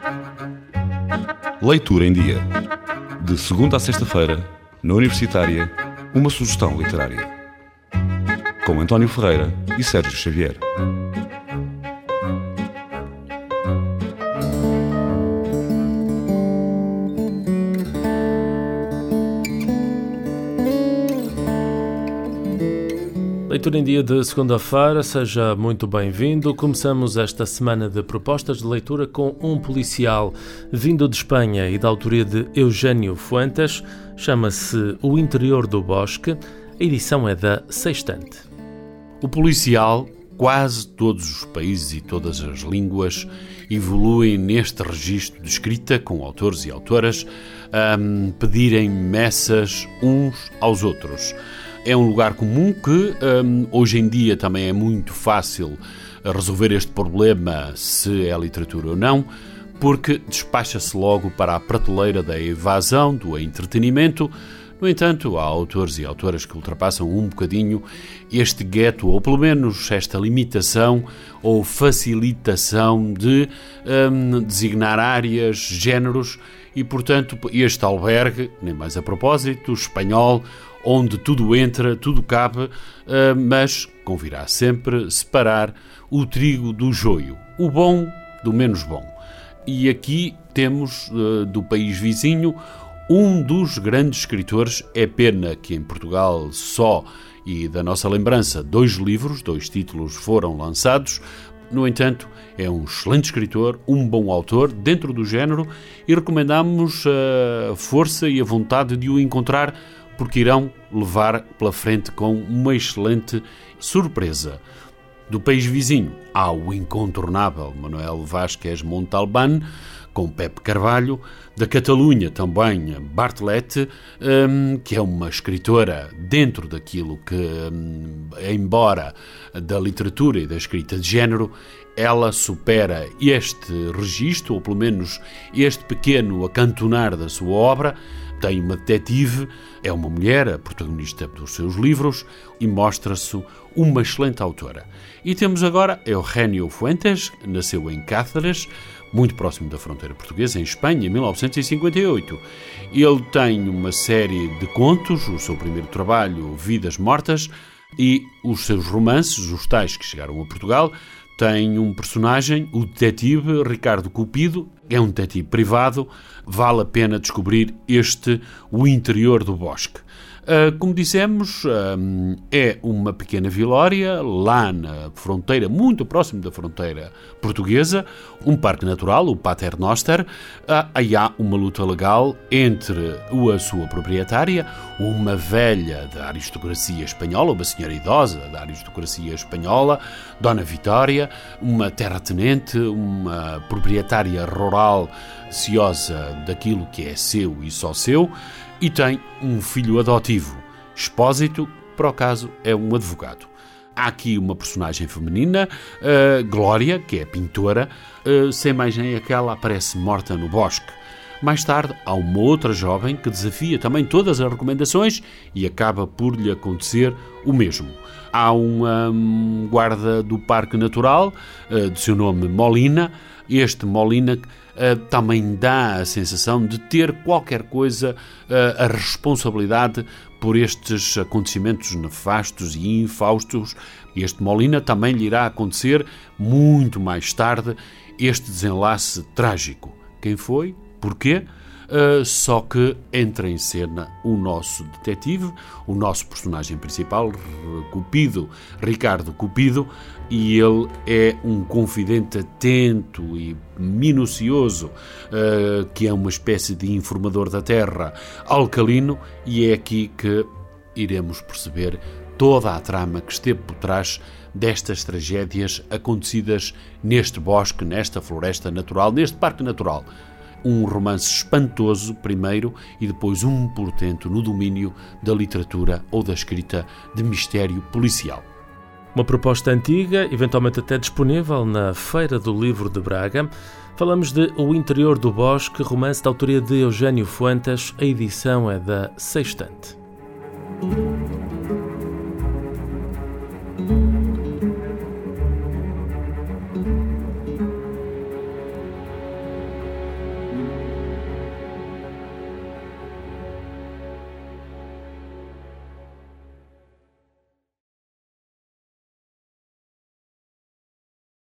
Leitura em Dia. De segunda a sexta-feira, na Universitária, uma sugestão literária. Com António Ferreira e Sérgio Xavier. Leitura em Dia de segunda-feira, seja muito bem-vindo. Começamos esta semana de propostas de leitura com um policial vindo de Espanha e da autoria de Eugênio Fuentes. Chama-se O Interior do Bosque. A edição é da Sextante. O policial, quase todos os países e todas as línguas evoluem neste registro de escrita com autores e autoras a pedirem meças uns aos outros. É um lugar comum que hoje em dia também é muito fácil resolver este problema, se é literatura ou não, porque despacha-se logo para a prateleira da evasão, do entretenimento. No entanto, há autores e autoras que ultrapassam um bocadinho este gueto, ou pelo menos esta limitação ou facilitação de designar áreas, géneros, e portanto este albergue, nem mais a propósito, espanhol, onde tudo entra, tudo cabe, mas convirá sempre separar o trigo do joio, o bom do menos bom. E aqui temos, do país vizinho, um dos grandes escritores. É pena que em Portugal só, e da nossa lembrança, 2 livros, 2 títulos foram lançados. No entanto, é um excelente escritor, um bom autor dentro do género, e recomendamos a força e a vontade de o encontrar, porque irão levar pela frente com uma excelente surpresa. Do país vizinho há o incontornável Manuel Vázquez Montalbán, com Pepe Carvalho. Da Catalunha também Bartlett, que é uma escritora dentro daquilo que, embora da literatura e da escrita de género, ela supera este registro, ou pelo menos este pequeno acantonar da sua obra. Tem uma detetive, é uma mulher, a protagonista dos seus livros, e mostra-se uma excelente autora. E temos agora Eugênio Fuentes, nasceu em Cáceres, muito próximo da fronteira portuguesa, em Espanha, em 1958. Ele tem uma série de contos, o seu primeiro trabalho, Vidas Mortas, e os seus romances, os tais que chegaram a Portugal. Tem um personagem, o detetive Ricardo Cupido, é um detetive privado. Vale a pena descobrir O Interior do Bosque. Como dissemos, é uma pequena vilória, lá na fronteira, muito próximo da fronteira portuguesa, um parque natural, o Pater Noster. Aí há uma luta legal entre a sua proprietária, uma velha da aristocracia espanhola, uma senhora idosa da aristocracia espanhola, Dona Vitória, uma terratenente, uma proprietária rural ciosa daquilo que é seu e só seu, e tem um filho adotivo, Expósito, por acaso é um advogado. Há aqui uma personagem feminina, Glória, que é pintora, sem mais nem aquela, aparece morta no bosque. Mais tarde, há uma outra jovem que desafia também todas as recomendações e acaba por lhe acontecer o mesmo. Há um guarda do Parque Natural, de seu nome Molina. Este Molina também dá a sensação de ter qualquer coisa, a responsabilidade por estes acontecimentos nefastos e infaustos. Este Molina também lhe irá acontecer muito mais tarde este desenlace trágico. Quem foi? Porquê? Só que entra em cena o nosso detetive, o nosso personagem principal, Cupido, Ricardo Cupido, e ele é um confidente atento e minucioso, que é uma espécie de informador da terra, alcalino, e é aqui que iremos perceber toda a trama que esteve por trás destas tragédias acontecidas neste bosque, nesta floresta natural, neste parque natural. Um romance espantoso primeiro e depois um portento no domínio da literatura ou da escrita de mistério policial. Uma proposta antiga, eventualmente até disponível na Feira do Livro de Braga. Falamos de O Interior do Bosque, romance da autoria de Eugênio Fuentes. A edição é da Sextante.